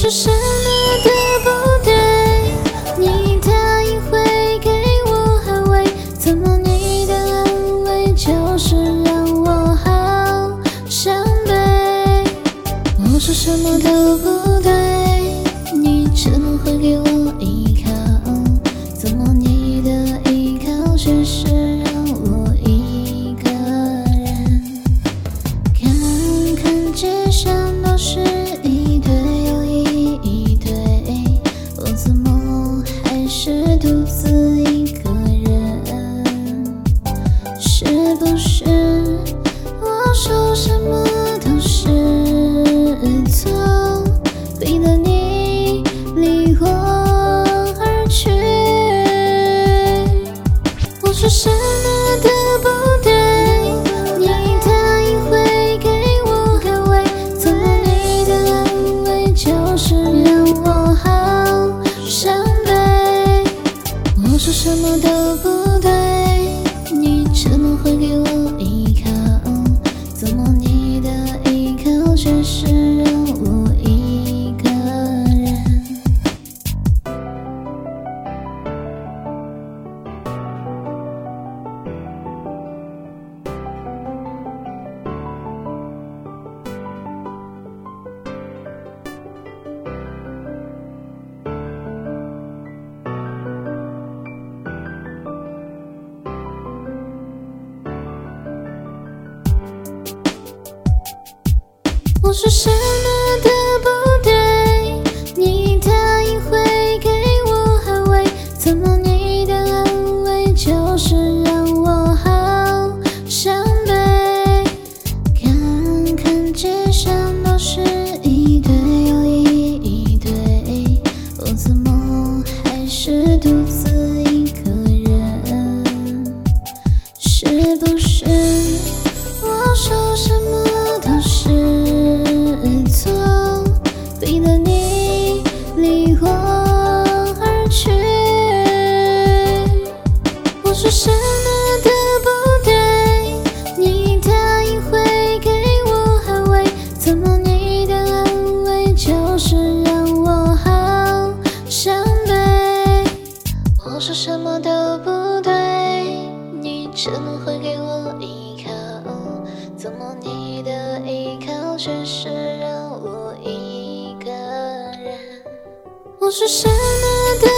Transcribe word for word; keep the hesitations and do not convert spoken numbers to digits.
说什么都不对，你答应会给我安慰，怎么你的安慰就是让我好伤悲？我说什么都不对，你只能会给我依靠，怎么你的依靠却是让我一个人？看看街上都是一对又一对，我怎么还是独自一个人？是不是我说什么都是错，逼得你离我而去？我说什么都不对，你答应会给我安慰，怎么你的安慰就是让我好伤悲？我说什么都不对，你只能会给我依靠，怎么你的依靠却是让我一个人？我说什么都不对，你答应会给我安慰，怎么你的安慰就是让我好伤悲？看看街上都是一对又一对，我怎么还是独自一个人？是不是我说什么都是错，逼得你离我而去？我说什么都不对，你答应会给我安慰，怎么你的安慰就是让我好伤悲？我说什么都不对，你只能会给我依靠，怎么你的依靠却是让我一个人？我说什么都